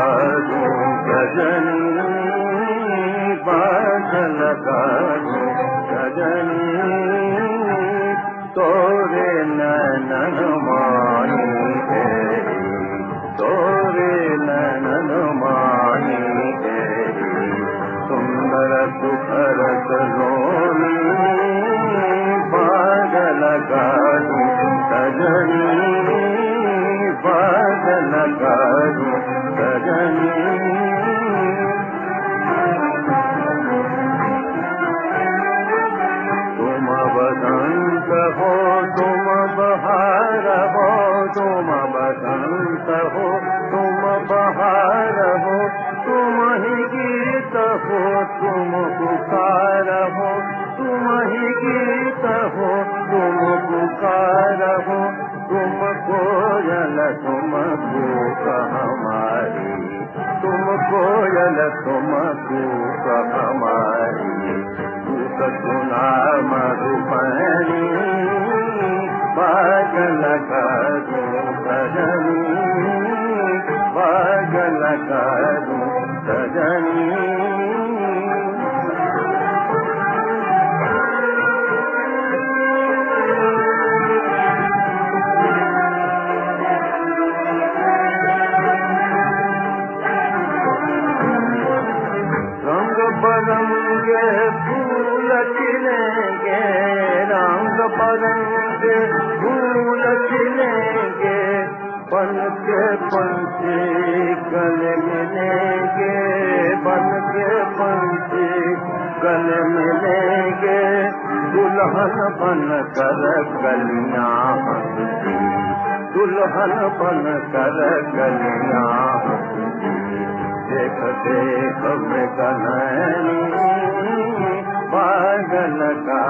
दूं सजनी, बाग लगा दूं सजनी, तोरे नैनन मानी तेरी, तोरे नैनन मानी तेरी, सुंदर सुखर सलोनी, बाग लगा दूं सजनी, बाग लगा दूं सजनी। तुम बसंत हो, तुम बहार हो, तुम बसंत हो, तुम बहार हो, तुम ही गीत हो, तुम पुकार हो, तुम ही गीत हो, तुम पुकार हो, तुम कोयल तुम कूक हमारी, तुम कोयल तुम कूक हमारी, कूक सुना मधुबनी, बाग लगा दूं सजनी, बाग लगा दूं सजनी। बरंगे फूल खिलेंगे, रंग बरंगे फूल खिलेंगे, बन के पंछी गले मिलेंगे, बन के पंछी गले मिलेंगे, दुल्हन बन कर गलियां हंसती, दुल्हन बन कर गलियां हंसती, देख देख मृगनयनी, बाग लगा